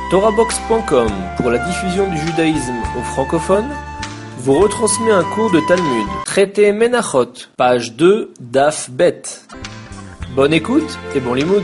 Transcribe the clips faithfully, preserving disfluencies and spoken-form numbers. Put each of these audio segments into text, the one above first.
Torahbox point com, pour la diffusion du judaïsme aux francophones, vous retransmet un cours de Talmud, traité Menachot, page deux, Daf Bet. Bonne écoute et bon limoud.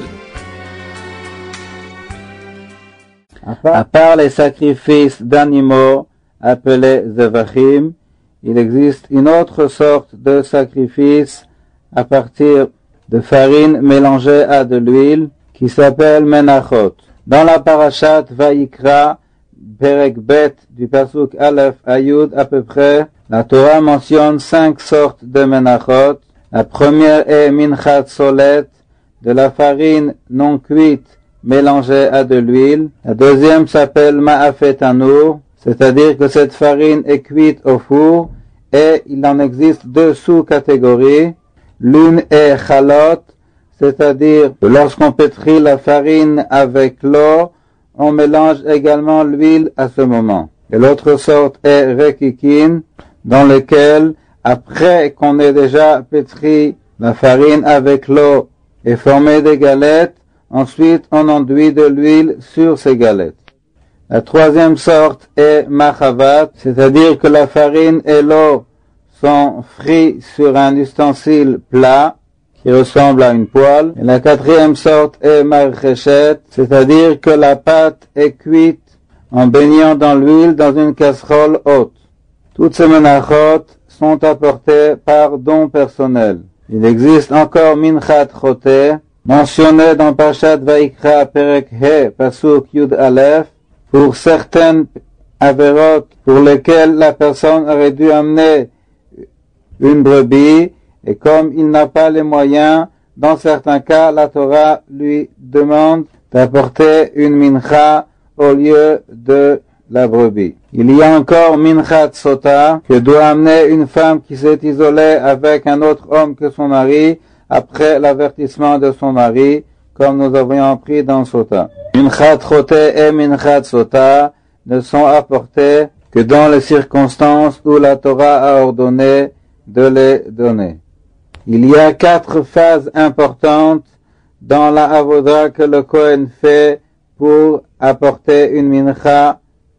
À part les sacrifices d'animaux appelés Zevachim, il existe une autre sorte de sacrifice à partir de farine mélangée à de l'huile qui s'appelle Menachot. Dans la parashat Vayikra, Perek Bet du Pasuk Aleph Ayud à peu près, la Torah mentionne cinq sortes de Menachot. La première est Minchat Solet, de la farine non cuite mélangée à de l'huile. La deuxième s'appelle Ma'afet Tanour, c'est-à-dire que cette farine est cuite au four, et il en existe deux sous-catégories. L'une est Chalot, c'est-à-dire que lorsqu'on pétrit la farine avec l'eau, on mélange également l'huile à ce moment. Et l'autre sorte est Rekikin, dans lequel, après qu'on ait déjà pétri la farine avec l'eau et formé des galettes, ensuite on enduit de l'huile sur ces galettes. La troisième sorte est Machavat, c'est-à-dire que la farine et l'eau sont frits sur un ustensile plat, qui ressemble à une poêle. Et la quatrième sorte est marchechet, c'est-à-dire que la pâte est cuite en baignant dans l'huile dans une casserole haute. Toutes ces menachot sont apportées par don personnel. Il existe encore minchat choté, mentionné dans Parashat Vayikra Perek He, Pasuk Yud Aleph, pour certaines avérotes pour lesquelles la personne aurait dû amener une brebis, et comme il n'a pas les moyens, dans certains cas, la Torah lui demande d'apporter une mincha au lieu de la brebis. Il y a encore minchat sota, que doit amener une femme qui s'est isolée avec un autre homme que son mari, après l'avertissement de son mari, comme nous avions appris dans sota. Minchat choté et minchat sota ne sont apportés que dans les circonstances où la Torah a ordonné de les donner. Il y a quatre phases importantes dans la avoda que le Kohen fait pour apporter une mincha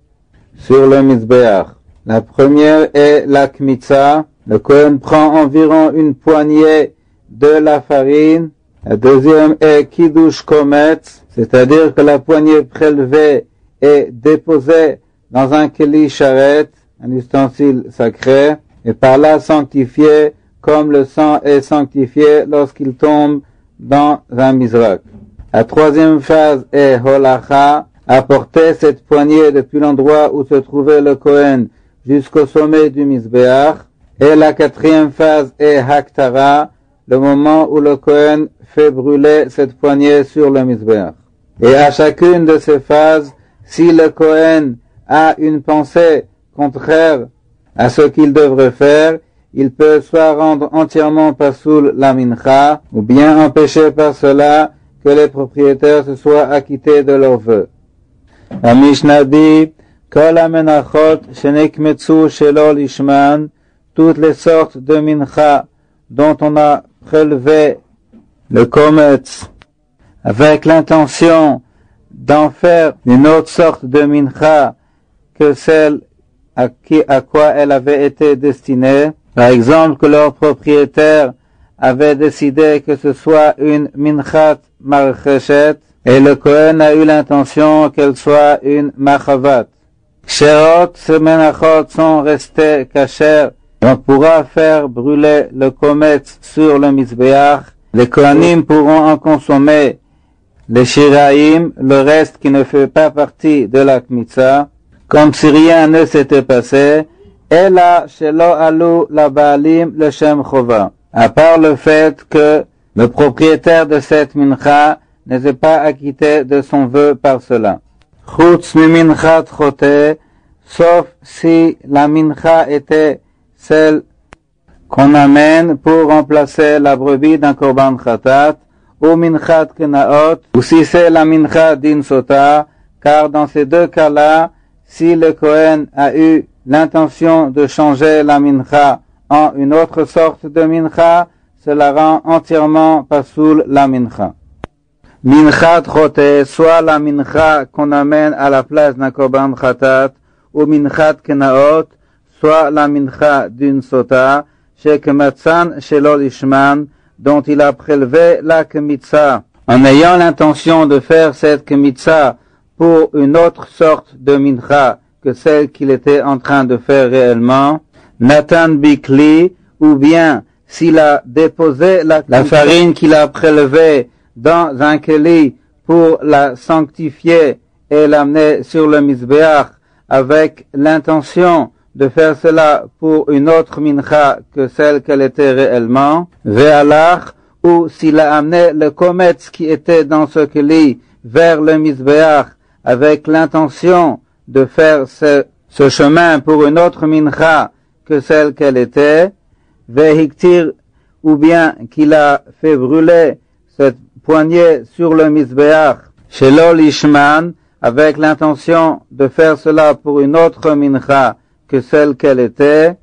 sur le mizbeach. La première est la kmitza. Le Kohen prend environ une poignée de la farine. La deuxième est kiddush kometz, c'est-à-dire que la poignée prélevée est déposée dans un keli sharet, un ustensile sacré, et par là sanctifiée, comme le sang est sanctifié lorsqu'il tombe dans un mizrak. La troisième phase est holacha, apporter cette poignée depuis l'endroit où se trouvait le Kohen jusqu'au sommet du mizbeach. Et la quatrième phase est haktara, le moment où le Kohen fait brûler cette poignée sur le mizbeach. Et à chacune de ces phases, si le Kohen a une pensée contraire à ce qu'il devrait faire, il peut soit rendre entièrement pasoul la mincha, ou bien empêcher par cela que les propriétaires se soient acquittés de leurs vœux. La Mishnah dit, Kol ha-menachot shenekmetsu shelo lishman, toutes les sortes de mincha dont on a prélevé le kometz avec l'intention d'en faire une autre sorte de mincha que celle à, qui, à quoi elle avait été destinée. Par exemple, que leur propriétaire avait décidé que ce soit une minchat marchechet, et le Kohen a eu l'intention qu'elle soit une machavat. Sherot, ces menachot sont restés cachers, et on pourra faire brûler le kometz sur le mizbeach. Les Kohanim pourront en consommer les shiraim, le reste qui ne fait pas partie de la kmitza, comme si rien ne s'était passé, et là, shelo alu la baalim le shem chova. À part le fait que le propriétaire de cette mincha n'était pas acquitté de son vœu par cela. Chutz mi minchat choté, sauf si la mincha était celle qu'on amène pour remplacer la brebis d'un korban chatat, ou minchat kenaot, ou si c'est la mincha din sota, car dans ces deux cas-là, si le Kohen a eu l'intention de changer la mincha en une autre sorte de mincha, cela rend entièrement pasoul la mincha. Minchat chote, soit la mincha qu'on amène à la place d'un korban khatat, ou minchat kenaot, soit la mincha d'une sota, chez Kematzan, chez l'olishman, dont il a prélevé la kemitza. En ayant l'intention de faire cette kemitza pour une autre sorte de mincha que celle qu'il était en train de faire réellement, Nathan Bikli, ou bien s'il a déposé la, la farine qu'il a prélevée dans un keli pour la sanctifier et l'amener sur le mizbeach avec l'intention de faire cela pour une autre mincha que celle qu'elle était réellement, ve'alach, ou s'il a amené le kometz qui était dans ce keli vers le mizbeach avec l'intention de faire ce, ce chemin pour une autre mincha que celle qu'elle était, ve'hiktir, ou bien qu'il a fait brûler cette poignée sur le mizbeach chez l'olishman avec l'intention de faire cela pour une autre mincha que celle qu'elle était,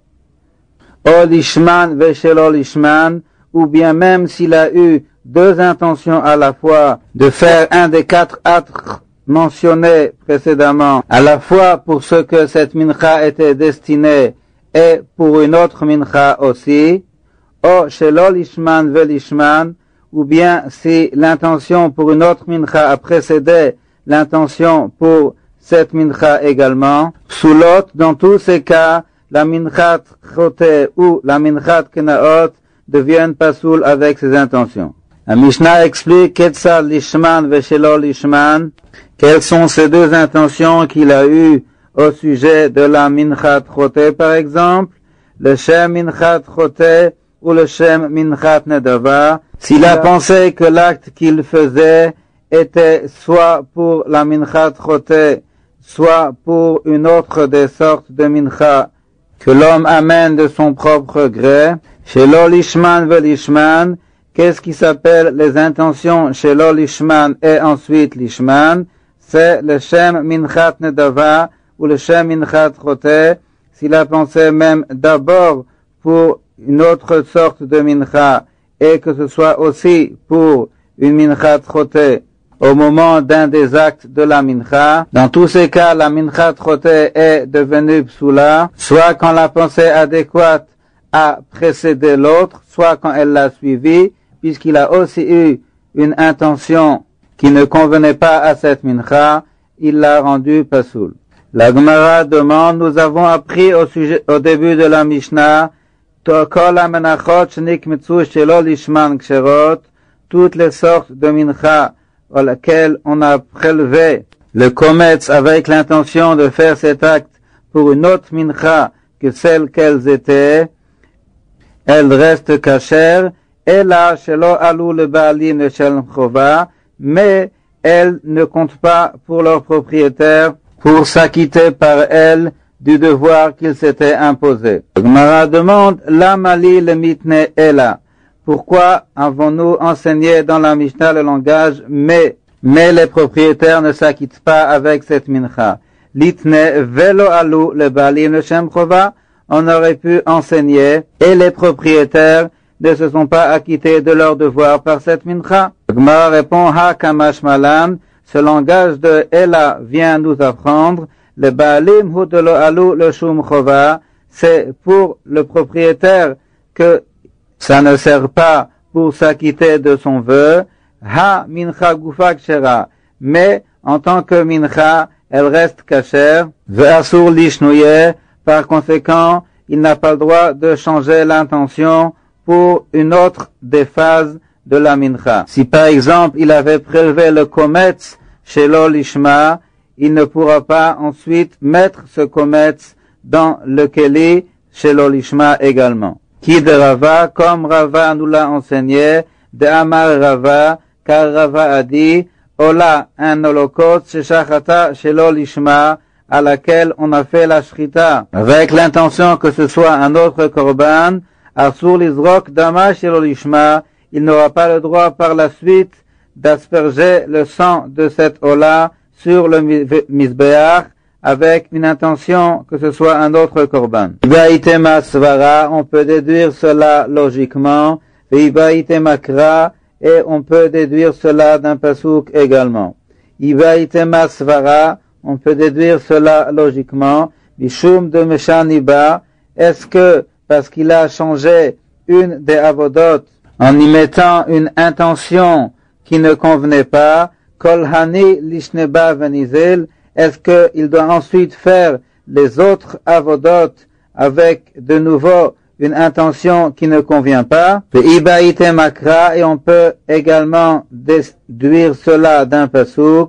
olishman ve'shel olishman, ou bien même s'il a eu deux intentions à la fois de faire un des quatre actes mentionnés précédemment, à la fois pour ce que cette mincha était destinée et pour une autre mincha aussi, o shel olishman ve'lishman, ou bien si l'intention pour une autre mincha a précédé l'intention pour cette mincha également, sous l'autre, dans tous ces cas, la minchat chote ou la minchat kenaot deviennent pasoul avec ces intentions. La Mishnah explique ketzad lishman veshelo lishman, quelles sont ces deux intentions qu'il a eues au sujet de la minchat chote par exemple, le shem minchat chote ou le shem minchat nedava, s'il a pensé que l'acte qu'il faisait était soit pour la minchat chote, soit pour une autre des sortes de mincha que l'homme amène de son propre gré, chez l'olishman velishman, qu'est-ce qui s'appelle les intentions chez l'olishman et ensuite lishman, c'est le shem minchat nedava ou le shem minchat chote, s'il a pensé même d'abord pour une autre sorte de mincha et que ce soit aussi pour une minchat chote au moment d'un des actes de la mincha. Dans tous ces cas, la mincha troté est devenue psoula, soit quand la pensée adéquate a précédé l'autre, soit quand elle l'a suivi, puisqu'il a aussi eu une intention qui ne convenait pas à cette mincha, il l'a rendue pasoul. La Gemara demande, nous avons appris au sujet, au début de la Mishnah, Tokol amenachot shnik mitzu shelo lishman ksherot, toutes les sortes de mincha à laquelle on a prélevé le kometz avec l'intention de faire cet acte pour une autre mincha que celle qu'elles étaient, elles restent cachères, et là, shelo alou le baalim le shel chova, mais elles ne comptent pas pour leurs propriétaires pour s'acquitter par elles du devoir qu'ils s'étaient imposé. Gemara demande, la mali le mitne ela. Pourquoi avons-nous enseigné dans la Mishnah le langage mais, mais les propriétaires ne s'acquittent pas avec cette mincha? Litne velo alou le balim le shem chova, on aurait pu enseigner et les propriétaires ne se sont pas acquittés de leur devoir par cette mincha. Gemara répond ha kamash malan, ce langage de ela vient nous apprendre le balim hu de lo alou le shum chova, c'est pour le propriétaire que ça ne sert pas pour s'acquitter de son vœu, ha mincha gufa kshera, mais en tant que mincha, elle reste cachère, ve'asur lishnouye, par conséquent, il n'a pas le droit de changer l'intention pour une autre des phases de la mincha. Si par exemple, il avait prélevé le kometz chez l'olishma, il ne pourra pas ensuite mettre ce kometz dans le keli chez l'olishma également. Qui de Rava, comme Rava nous l'a enseigné, de Amar Rava, car Rava a dit, Ola, un holocauste, chez Shachata, chez l'olishma, à laquelle on a fait la shrita, avec l'intention que ce soit un autre korban, Asur l'izrok dama chez l'olishma, il n'aura pas le droit par la suite d'asperger le sang de cet Ola sur le mizbeach, avec une intention que ce soit un autre korban. On peut déduire cela logiquement, et et on peut déduire cela d'un pasuk également. Ivaitema svara, on peut déduire cela logiquement. Bishum de Meshaniba, est-ce que parce qu'il a changé une des avodot en y mettant une intention qui ne convenait pas, kolhani lishneba venizel, est-ce qu'il doit ensuite faire les autres avodot avec de nouveau une intention qui ne convient pas? Et on peut également déduire cela d'un pasuk.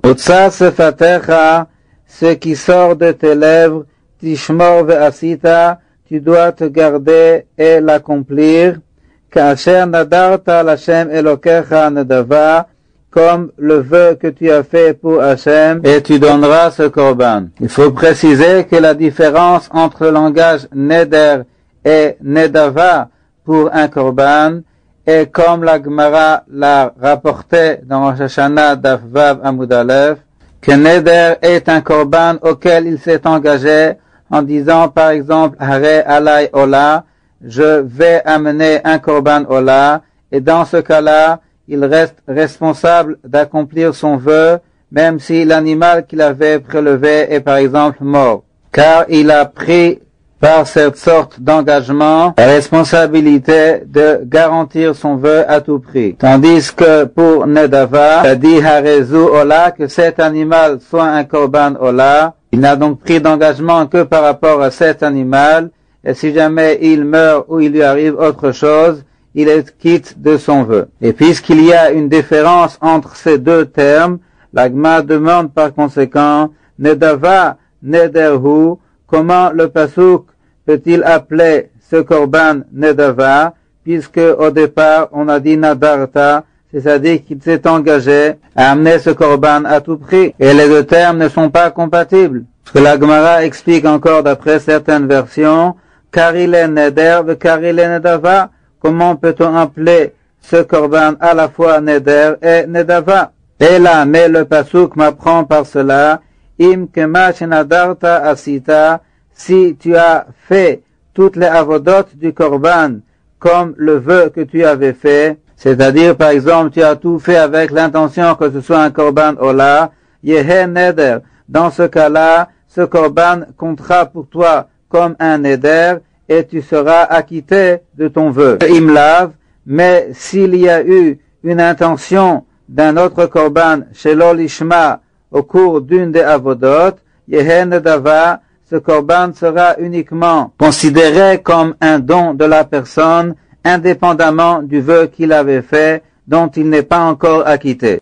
Ce qui sort de tes lèvres, tishmor ve'asita, tu dois te garder et l'accomplir. Ka'asher nadarta l'Hashem elokecha nedava, comme le vœu que tu as fait pour Hachem, et tu donneras ce korban. Il faut préciser que la différence entre le langage neder et nedava pour un korban est comme la Gemara l'a rapporté dans Rosh Hashanah Daf Vav Amud Aleph, que neder est un korban auquel il s'est engagé en disant par exemple Hare alay ola, je vais amener un korban ola, et dans ce cas-là, il reste responsable d'accomplir son vœu, même si l'animal qu'il avait prélevé est par exemple mort. Car il a pris par cette sorte d'engagement la responsabilité de garantir son vœu à tout prix. Tandis que pour Nedava, il a dit Harezu Ola, que cet animal soit un korban Ola. Il n'a donc pris d'engagement que par rapport à cet animal, et si jamais il meurt ou il lui arrive autre chose, il est quitte de son vœu. Et puisqu'il y a une différence entre ces deux termes, l'Agma demande par conséquent, Nedava, Nederhu, comment le pasuk peut-il appeler ce korban Nedava, puisque au départ on a dit Nadarta, c'est-à-dire qu'il s'est engagé à amener ce korban à tout prix. Et les deux termes ne sont pas compatibles. Parce que la Gemara explique encore d'après certaines versions, Karile Neder ve Karile Nedava. Comment peut-on appeler ce korban à la fois Neder et Nedava? Et là, mais le pasuk m'apprend par cela, Im kema shenadarta asita, si tu as fait toutes les avodot du korban comme le vœu que tu avais fait, c'est-à-dire par exemple tu as tout fait avec l'intention que ce soit un korban ola, yehe neder, dans ce cas-là, ce korban comptera pour toi comme un neder, et tu seras acquitté de ton vœu. Imlav, mais s'il y a eu une intention d'un autre korban chez l'olishma au cours d'une des avodot, yehen nedava, ce korban sera uniquement considéré comme un don de la personne, indépendamment du vœu qu'il avait fait, dont il n'est pas encore acquitté.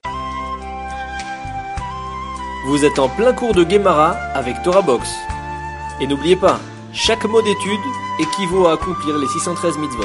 Vous êtes en plein cours de Gemara avec Torah Box. Et n'oubliez pas, chaque mot d'étude équivaut à accomplir les six cent treize mitzvot.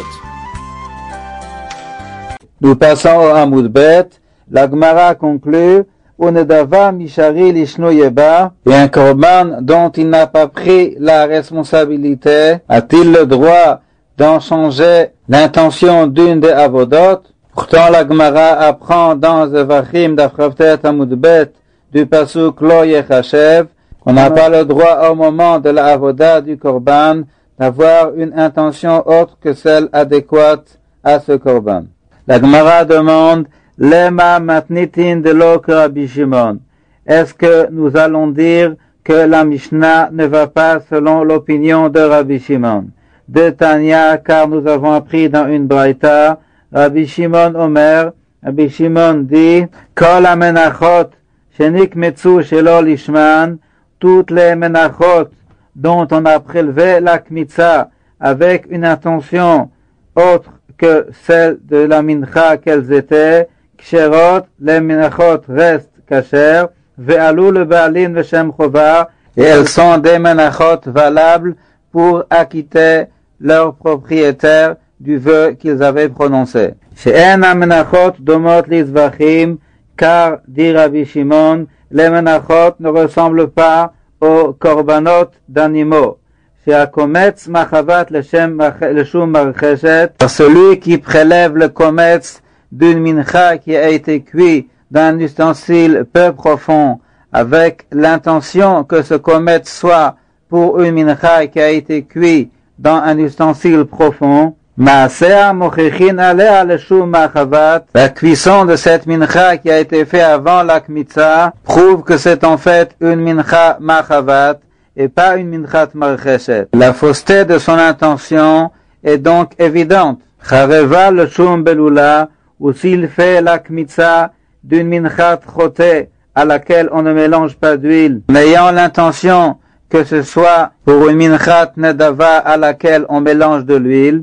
Nous passons au Amud Bet. La Gemara conclut, Unedava mishari lishno yeba, et un korban dont il n'a pas pris la responsabilité, a-t-il le droit d'en changer l'intention d'une des avodot? Pourtant la Gemara apprend dans Zevachim d'Afravtet Amud Bet du pasuk Lo Yechashev, on n'a pas le droit au moment de la avoda du korban d'avoir une intention autre que celle adéquate à ce korban. La Gemara demande, Lema matnitin de lo Rabbi Shimon. Est-ce que nous allons dire que la Mishnah ne va pas selon l'opinion de Rabbi Shimon? De Tanya, car nous avons appris dans une braïta, Rabbi Shimon Omer, Rabbi Shimon dit, Kol amenachot, shenik metzu shelo lishman, toutes les menachot dont on a prélevé la kmitza avec une intention autre que celle de la mincha qu'elles étaient, ksherot, les menachot restent kasher, ve'alou le baalin v'shem chova, et elles sont des menachot valables pour acquitter leur propriétaire du vœu qu'ils avaient prononcé. She'en ha-menachot domot lizvachim, car, dit Rabbi Shimon, les menachot ne ressemblent pas aux korbanot d'animaux. Chez Akometz machavat le shum marcheshet, celui qui prélève le kometz d'une mincha qui a été cuit d'un ustensile peu profond, avec l'intention que ce kometz soit pour une mincha qui a été cuit dans un ustensile profond, Maasea mochichin alea le shum machavat. La cuisson de cette mincha qui a été faite avant la kmitza prouve que c'est en fait une mincha machavat et pas une minchat marcheshet. La fausseté de son intention est donc évidente. Chareva le shum belula, ou s'il fait la kmitza d'une minchat choté à laquelle on ne mélange pas d'huile, n'ayant l'intention que ce soit pour une minchat nedava à laquelle on mélange de l'huile,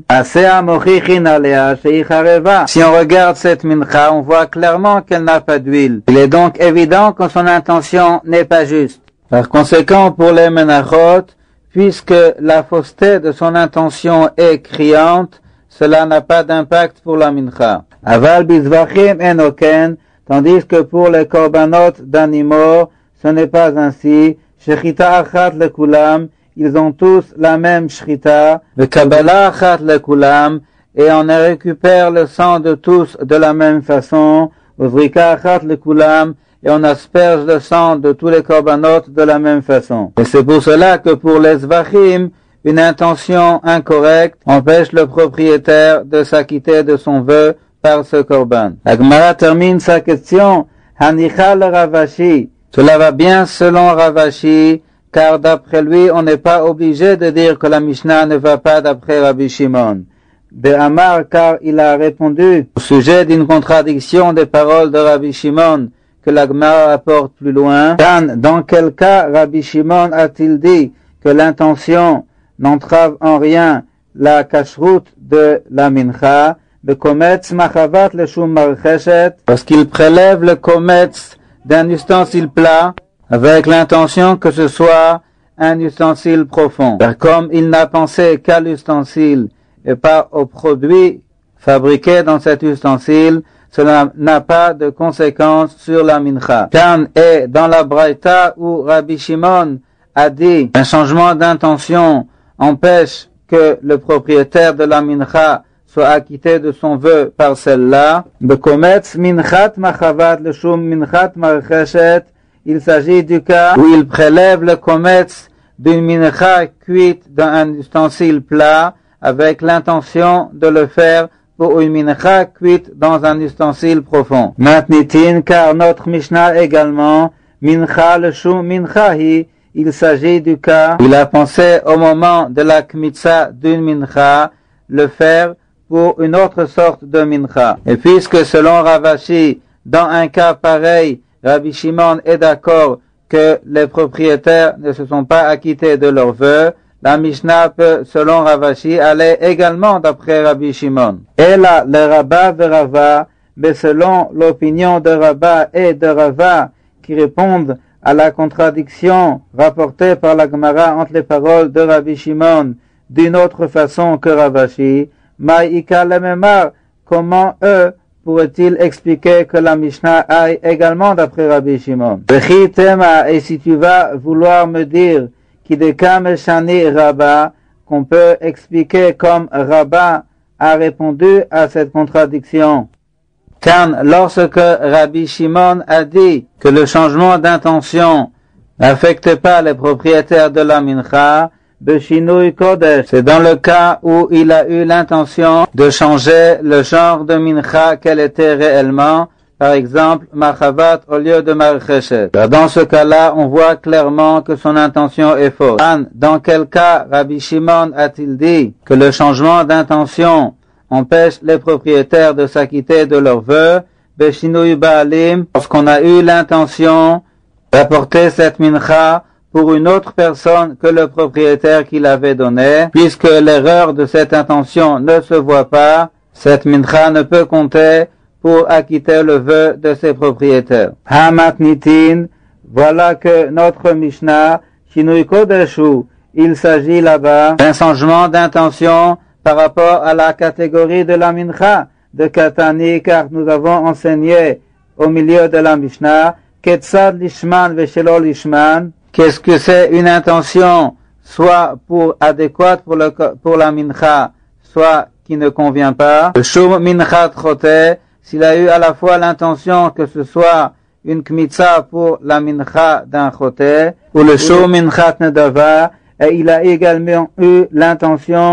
si on regarde cette mincha, on voit clairement qu'elle n'a pas d'huile. Il est donc évident que son intention n'est pas juste. Par conséquent, pour les menachot, puisque la fausseté de son intention est criante, cela n'a pas d'impact pour la mincha. Aval bizvachim enoken, tandis que pour les korbanot d'animaux, ce n'est pas ainsi. Shechita achat lekulam, ils ont tous la même shrita. Le kabbalah achat lekulam, et on récupère le sang de tous de la même façon. Uvrika achat lekulam, et on asperge le sang de tous les korbanot de la même façon. Et c'est pour cela que pour les zvachim, une intention incorrecte empêche le propriétaire de s'acquitter de son vœu par ce korban. La Gemara termine sa question. Hanichal Ravashi. Cela va bien selon Ravashi, car d'après lui, on n'est pas obligé de dire que la Mishnah ne va pas d'après Rabbi Shimon. De Amar, car il a répondu au sujet d'une contradiction des paroles de Rabbi Shimon, que la Gemara apporte plus loin. Dan, dans quel cas Rabbi Shimon a-t-il dit que l'intention n'entrave en rien la kashrut de la mincha, le kometz machavat le shum marcheshet, parce qu'il prélève le kometz d'un ustensile plat avec l'intention que ce soit un ustensile profond. Car comme il n'a pensé qu'à l'ustensile et pas au produit fabriqué dans cet ustensile, cela n'a pas de conséquence sur la mincha. Kan est dans la braïta où Rabbi Shimon a dit un changement d'intention empêche que le propriétaire de la mincha soit acquitté de son vœu par celle-là. Bekometz minchat machavat le shum minchat marcheshet. Il s'agit du cas où il prélève le kometz d'une mincha cuite dans un ustensile plat avec l'intention de le faire pour une mincha cuite dans un ustensile profond. Matnitin, car notre Mishnah également, mincha le shum minchahi. Il s'agit du cas où il a pensé au moment de la kmitza d'une mincha le faire pour une autre sorte de mincha. Et puisque selon Ravashi, dans un cas pareil, Rabbi Shimon est d'accord que les propriétaires ne se sont pas acquittés de leurs vœux, la Mishnah peut, selon Ravashi, aller également d'après Rabbi Shimon. Et là, le Rabba de Rava, mais selon l'opinion de Rabba et de Rava, qui répondent à la contradiction rapportée par la Gemara entre les paroles de Rabbi Shimon d'une autre façon que Ravashi, Maïka lememar, comment eux pourraient-ils expliquer que la Mishnah aille également d'après Rabbi Shimon? Vechi tema, et si tu vas vouloir me dire Kideka meshani Rabba, qu'on peut expliquer comme Rabba a répondu à cette contradiction. Car lorsque Rabbi Shimon a dit que le changement d'intention n'affecte pas les propriétaires de la mincha, Beshinui Kodesh, c'est dans le cas où il a eu l'intention de changer le genre de mincha qu'elle était réellement, par exemple, machavat au lieu de marcheshet. Dans ce cas-là, on voit clairement que son intention est fausse. Dans quel cas Rabbi Shimon a-t-il dit que le changement d'intention empêche les propriétaires de s'acquitter de leurs vœux? Beshinui Baalim, lorsqu'on a eu l'intention d'apporter cette mincha pour une autre personne que le propriétaire qui l'avait donné, puisque l'erreur de cette intention ne se voit pas, cette mincha ne peut compter pour acquitter le vœu de ses propriétaires. Hamatnitin, voilà que notre Mishnah, Shinui Kodeshu, il s'agit là-bas d'un changement d'intention par rapport à la catégorie de la mincha de Katani, car nous avons enseigné au milieu de la Mishnah, Ketzad lishman veshelo lishman. Qu'est-ce que c'est une intention, soit pour adéquate pour, le, pour la mincha, soit qui ne convient pas? Le shum minchat choté, s'il a eu à la fois l'intention que ce soit une kmitza pour la mincha d'un choté, ou le shum minchat nedava, et il a également eu l'intention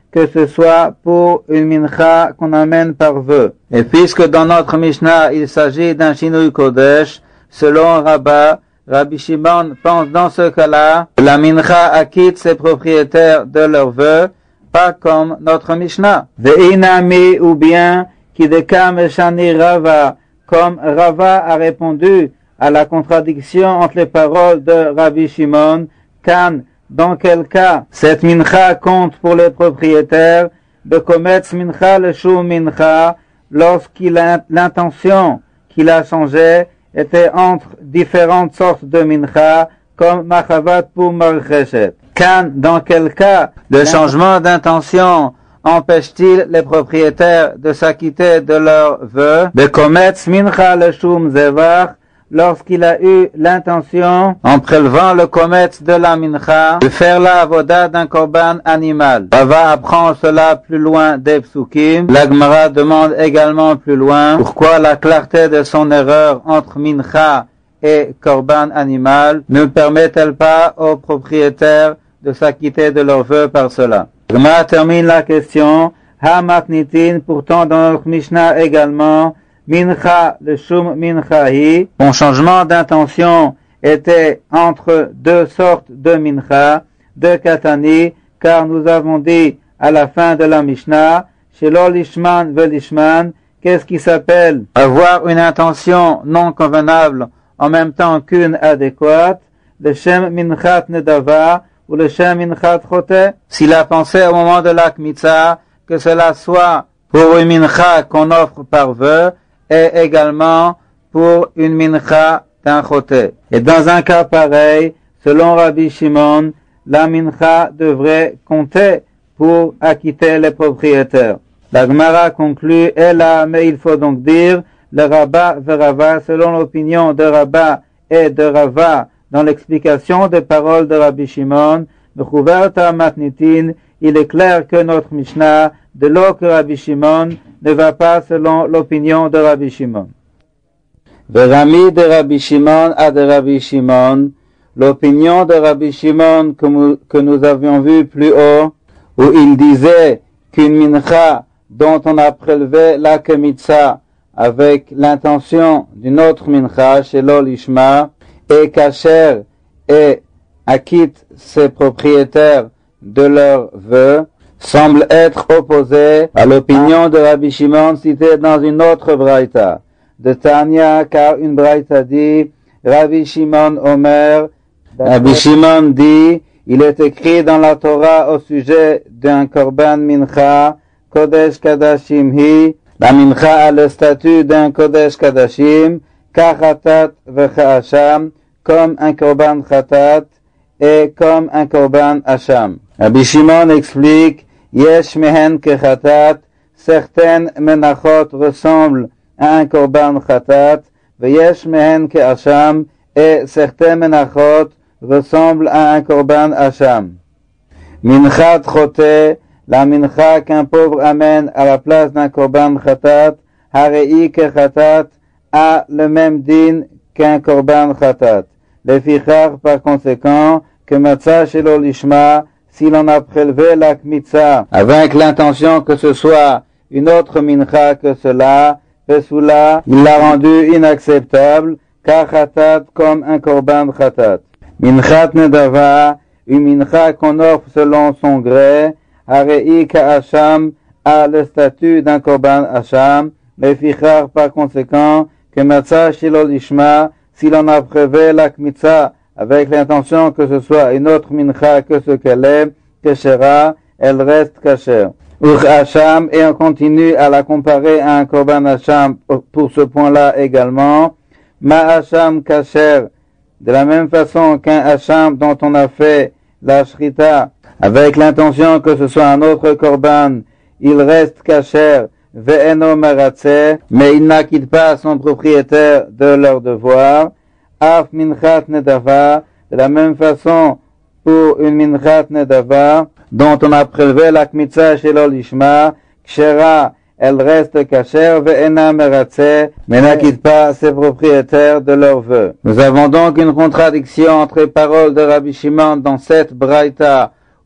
que ce soit pour une mincha qu'on amène par vœu. Et puisque dans notre Mishnah, il s'agit d'un Shinui Kodesh, selon Rabba, Rabbi Shimon pense dans ce cas-là que la mincha acquitte ses propriétaires de leurs vœux, pas comme notre Mishnah. Ve'inami ou bien Kideka Meshani Rava, comme Rava a répondu à la contradiction entre les paroles de Rabbi Shimon, Kan, dans quel cas cette mincha compte pour les propriétaires de Kometz mincha le Shum mincha, lorsqu'il a l'intention qu'il a changé était entre différentes sortes de mincha, comme Machavat pour Marcheshet. Kan, dans quel cas le changement d'intention empêche-t-il les propriétaires de s'acquitter de leurs vœux? De Kometz mincha le Shum zevach, lorsqu'il a eu l'intention, en prélevant le kometz de la mincha, de faire la avoda d'un korban animal. Rava apprend cela plus loin des psukim. La Gemara demande également plus loin pourquoi la clarté de son erreur entre mincha et korban animal ne permet-elle pas aux propriétaires de s'acquitter de leurs vœux par cela. Gemara termine la question. Ha matnitin, pourtant dans notre Mishnah également, mincha le shum minchahi, son changement d'intention était entre deux sortes de mincha, de katani, car nous avons dit à la fin de la Mishnah, chez l'olishman velishman, qu'est-ce qui s'appelle avoir une intention non convenable en même temps qu'une adéquate, le shem minchat nedava ou le shem minchat chote. S'il a pensé au moment de la kmitza que cela soit pour une mincha qu'on offre par vœu, et également pour une mincha d'un choté. Et dans un cas pareil, selon Rabbi Shimon, la mincha devrait compter pour acquitter les propriétaires. La Gemara conclut, et là, mais il faut donc dire, le Rabba verava, selon l'opinion de Rabba et de Rava, dans l'explication des paroles de Rabbi Shimon, Mechuverta matnitin, il est clair que notre Mishnah, de l'eau que Rabbi Shimon, ne va pas selon l'opinion de Rabbi Shimon. Verami de Rabbi Shimon à de Rabbi Shimon, l'opinion de Rabbi Shimon que nous, que nous avions vu plus haut, où il disait qu'une mincha dont on a prélevé la kemitza avec l'intention d'une autre mincha chez l'olishma est kasher et acquitte ses propriétaires de leurs vœux, semble être opposé à l'opinion de Rabbi Shimon citée dans une autre braïta. De Tanya, car une braïta dit, Rabbi Shimon Omer, Rabbi Shimon dit, il est écrit dans la Torah au sujet d'un korban mincha, Kodesh Kadashim hi, la mincha a le statut d'un Kodesh Kadashim, kachatat vechasham, comme un korban chatat et comme un korban hasham. Rabbi Shimon explique, Yesh mehen kechatat, certaines menachot ressemblent à un korban chatat, veyesh mehen ke hasham, et certaines menachot ressemblent à un korban hasham. Minchat chote, la mincha qu'un pauvre amène à la place d'un korban chatat, harei kechatat, a le même din qu'un korban chatat. Les fichar par conséquent, que matzah chez l'olishma, s'il en a prélevé la kmitza, avec l'intention que ce soit une autre mincha que cela, Pesula, il l'a rendu inacceptable, car chatat comme un korban chatat. Minchat nedava, une mincha qu'on offre selon son gré, harei ka hasham, a le statut d'un korban hasham, mais fichar par conséquent, que matzah shilo lishma, s'il en a prélevé la kmitza, avec l'intention que ce soit une autre mincha que ce qu'elle est, keshera, elle reste kasher. Ur hasham, et on continue à la comparer à un korban hasham pour ce point-là également. Ma hasham kasher, de la même façon qu'un hasham dont on a fait la shrita, avec l'intention que ce soit un autre korban, il reste kasher, ve'eno maratze, mais il n'acquitte pas son propriétaire de leur devoir. Af minchat nedava, de la même façon pour une minchat nedava, dont on a prélevé la kmitza chez l'olishma, kshera, elle reste kasher, ve'ena meratze, mais n'acquitte pas ses propriétaires de leurs vœux. Nous avons donc une contradiction entre les paroles de Rabbi Shimon dans cette braïta,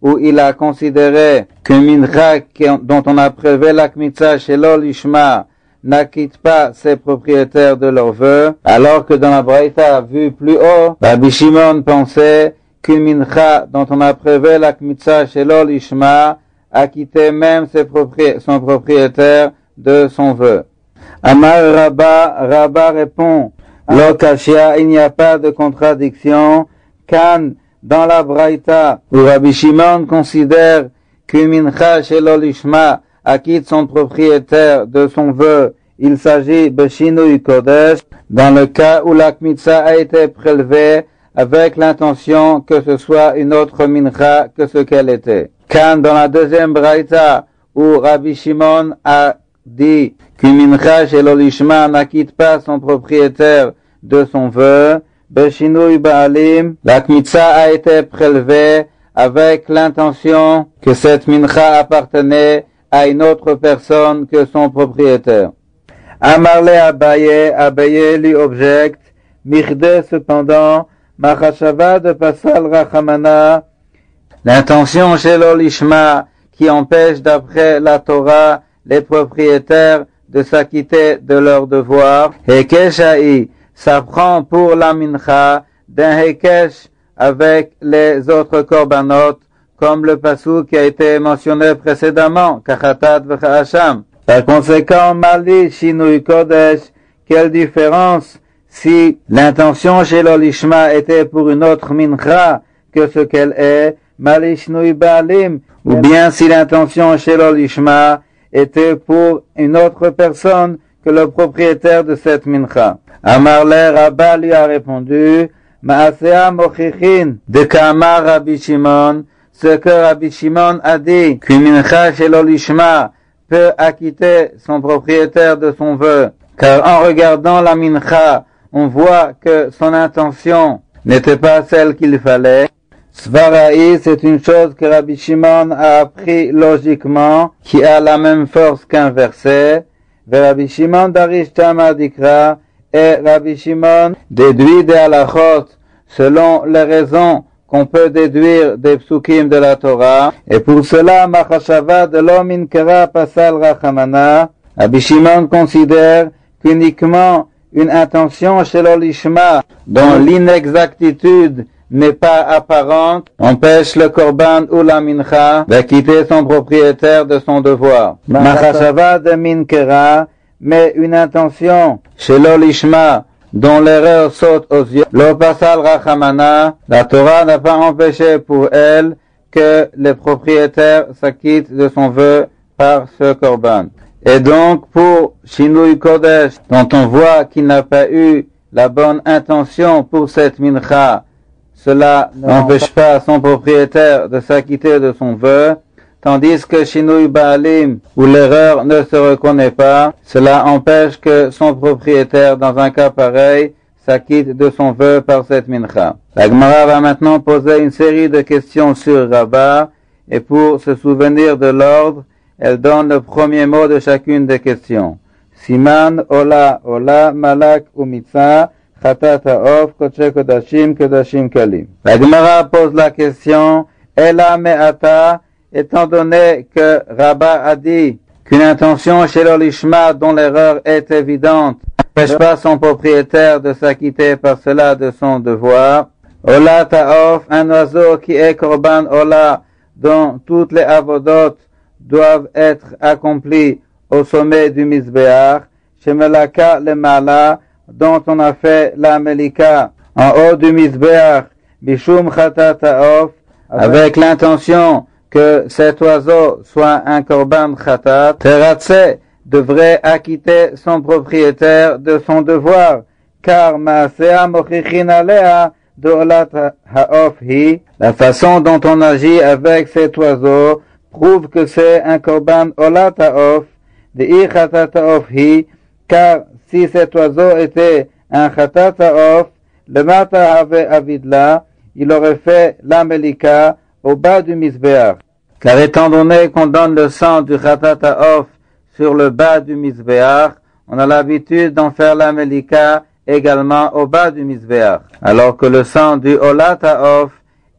où il a considéré qu'un mincha dont on a prélevé la kmitza chez l'olishma n'acquitte pas ses propriétaires de leurs vœux, alors que dans la braïta vue plus haut, Rabbi Shimon pensait qu'une mincha dont on a prélevé la kmitza chez l'olishma acquittait même ses propri- son propriétaire de son vœu. Amar Rabba, Rabba répond, Lo kashia, il n'y a pas de contradiction, kan dans la braïta, où Rabbi Shimon considère qu'une mincha chez l'olishma acquitte son propriétaire de son vœu, il s'agit b'shinui kodesh, dans le cas où la kmitza a été prélevée avec l'intention que ce soit une autre mincha que ce qu'elle était. Quand dans la deuxième braïta, où Rabbi Shimon a dit qu'une mincha chez l'olishma n'acquitte pas son propriétaire de son vœu, b'shinui ba'alim, la kmitza a été prélevée avec l'intention que cette mincha appartenait à une autre personne que son propriétaire. Amarle Abaye, Abaye lui objecte, Mirde cependant, Machashava de Pasal Rachamana, l'intention chez l'olishma qui empêche d'après la Torah les propriétaires de s'acquitter de leurs devoirs, Hekesha'i, ça prend pour la mincha d'un Hekesh avec les autres korbanot, comme le pasuk qui a été mentionné précédemment, Kachatat v'cha'asham. Par conséquent, Mali Shinui Kodesh, quelle différence si l'intention chez l'olishma était pour une autre mincha que ce qu'elle est, Mali Shinui Ba'alim, ou bien si l'intention chez l'olishma était pour une autre personne que le propriétaire de cette mincha. Amarle Rabba lui a répondu, Maasea Mochichin, de Kamar Rabbi Shimon, ce que Rabbi Shimon a dit, qu'une mincha chez l'olishma peut acquitter son propriétaire de son vœu, car en regardant la mincha, on voit que son intention n'était pas celle qu'il fallait. Svaraï, c'est une chose que Rabbi Shimon a appris logiquement, qui a la même force qu'un verset. Rabbi Shimon d'Arishtama Dikra, et Rabbi Shimon déduit des halachot selon les raisons qu'on peut déduire des psukim de la Torah, et pour cela, Machashava de l'homme inkera pasal rachamana, Rabbi Shimon considère qu'uniquement une intention chez l'olishma dont l'inexactitude n'est pas apparente empêche le korban ou la mincha d'acquitter son propriétaire de son devoir. Machashava de minkera, mais une intention chez l'olishma dont l'erreur saute aux yeux, lo pasal rachamana, la Torah n'a pas empêché pour elle que les propriétaires s'acquittent de son vœu par ce korban. Et donc, pour Shinui Kodesh, dont on voit qu'il n'a pas eu la bonne intention pour cette mincha, cela n'empêche pas son propriétaire de s'acquitter de son vœu, tandis que Shinui Ba'alim, où l'erreur ne se reconnaît pas, cela empêche que son propriétaire, dans un cas pareil, s'acquitte de son vœu par cette mincha. La Gemara va maintenant poser une série de questions sur Rabba, et pour se souvenir de l'ordre, elle donne le premier mot de chacune des questions. Siman, Ola, Ola, Malak, Umitza, Chatat Ha'of, Kodesh Kodashim, Kodashim Kalim. La Gemara pose la question, Ela Me'ata, étant donné que Rabba a dit qu'une intention chez l'olishma dont l'erreur est évidente n'empêche pas son propriétaire de s'acquitter par cela de son devoir, Ola Ta'of, un oiseau qui est korban Ola, dont toutes les avodot doivent être accomplies au sommet du Mizbeach, Shemelaka le Mala, dont on a fait la Melika en haut du Mizbeach, Bishum Chatat Ha'of, avec l'intention que cet oiseau soit un korban khatat, Teratse devrait acquitter son propriétaire de son devoir, car Maasea Mochichin Alea de Olat Ha'of hi, la façon dont on agit avec cet oiseau prouve que c'est un korban Olat Ha'of, de I Chatat Ha'of hi, car si cet oiseau était un Chatat Ha'of, le Mata Have Avidla, il aurait fait la Melika au bas du Mizbeach. Car étant donné qu'on donne le sang du Chatat Ha'of sur le bas du Mizbeach, on a l'habitude d'en faire la Melika également au bas du Mizbeach. Alors que le sang du Olat Ha'of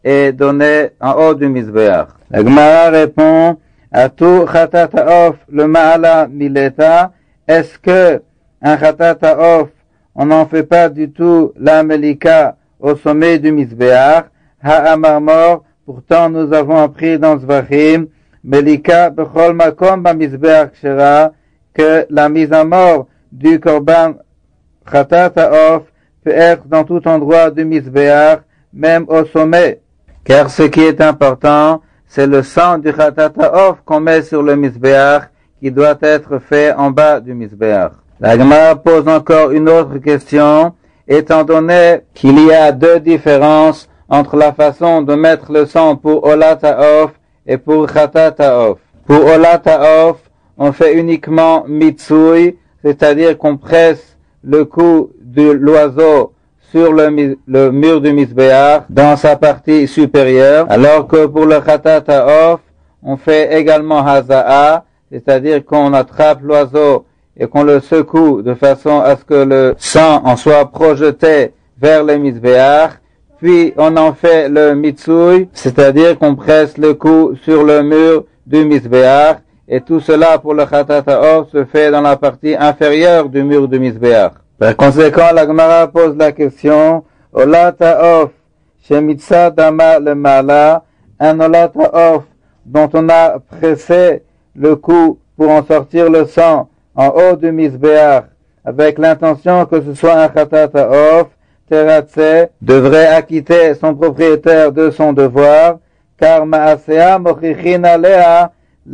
est donné en haut du Mizbeach. La Gemara répond à tout Chatat Ha'of le Ma'ala Mileta. Est-ce que un Chatat Ha'of, on n'en fait pas du tout la Melika au sommet du Mizbeach? Ha'amar mor, pourtant nous avons appris dans Zvachim, Melika bechol makom ba Mizbeach kshera, que la mise à mort du Korban Chatat Ha'of peut être dans tout endroit du Mizbeach, même au sommet. Car ce qui est important, c'est le sang du Chatat Ha'of qu'on met sur le Mizbeach, qui doit être fait en bas du Mizbeach. La Gemara pose encore une autre question, étant donné qu'il y a deux différences entre la façon de mettre le sang pour Olat Ha'of et pour Chatat Ha'of. Pour Olat Ha'of, on fait uniquement Mitsui, c'est-à-dire qu'on presse le cou de l'oiseau sur le, le mur du Mizbeach dans sa partie supérieure, alors que pour le Chatat Ha'of, on fait également Haza'a, c'est-à-dire qu'on attrape l'oiseau et qu'on le secoue de façon à ce que le sang en soit projeté vers le Mizbeach, puis on en fait le Mitsui, c'est-à-dire qu'on presse le cou sur le mur du Mizbeach, et tout cela pour le Chatat Ha'of se fait dans la partie inférieure du mur du Mizbeach. Par conséquent, la Gemara pose la question, Olat Ha'of, Shemitza Dama le Mala, un Olat Ha'of dont on a pressé le cou pour en sortir le sang en haut du Mizbeach, avec l'intention que ce soit un Chatat Ha'of, Teratse devrait acquitter son propriétaire de son devoir, car Ma'asea Mochichin Alea,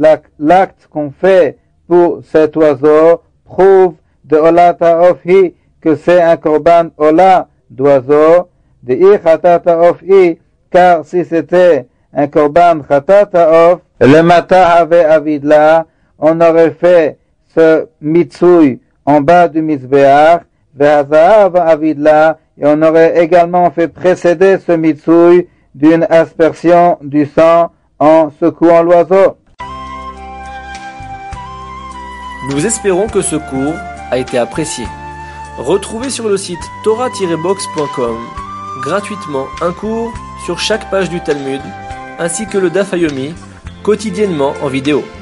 l'acte qu'on fait pour cet oiseau prouve de Olat Ha'of-hi que c'est un korban Ola d'oiseau, de I Chatat Ha'of-hi, car si c'était un korban Chatat Ha'of, le Mata avait Avidla, on aurait fait ce Mitsui en bas du Mizbeach, Ve'hazahav Avidla, et on aurait également fait précéder ce Mitsui d'une aspersion du sang en secouant l'oiseau. Nous espérons que ce cours a été apprécié. Retrouvez sur le site torah tiret box point com gratuitement un cours sur chaque page du Talmud, ainsi que le Daf Yomi, quotidiennement en vidéo.